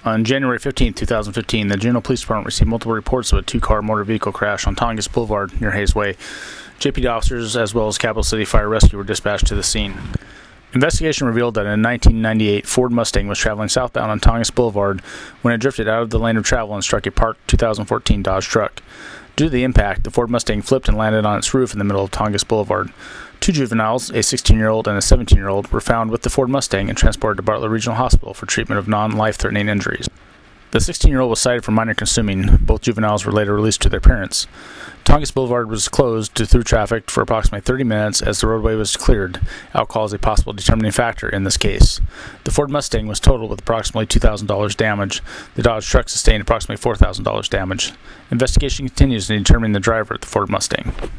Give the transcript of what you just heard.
On January 15, 2015, the Juneau Police Department received multiple reports of a two-car motor vehicle crash on Tongass Boulevard near Hayes Way. JPD officers as well as Capital City Fire Rescue were dispatched to the scene. Investigation revealed that a 1998 Ford Mustang was traveling southbound on Tongass Boulevard when it drifted out of the lane of travel and struck a parked 2014 Dodge truck. Due to the impact, the Ford Mustang flipped and landed on its roof in the middle of Tongass Boulevard. Two juveniles, a 16-year-old and a 17-year-old, were found with the Ford Mustang and transported to Bartlett Regional Hospital for treatment of non-life-threatening injuries. The 16-year-old was cited for minor consuming. Both juveniles were later released to their parents. Tongass Boulevard was closed to through traffic for approximately 30 minutes as the roadway was cleared. Alcohol is a possible determining factor in this case. The Ford Mustang was totaled with approximately $2,000 damage. The Dodge truck sustained approximately $4,000 damage. Investigation continues in determining the driver of the Ford Mustang.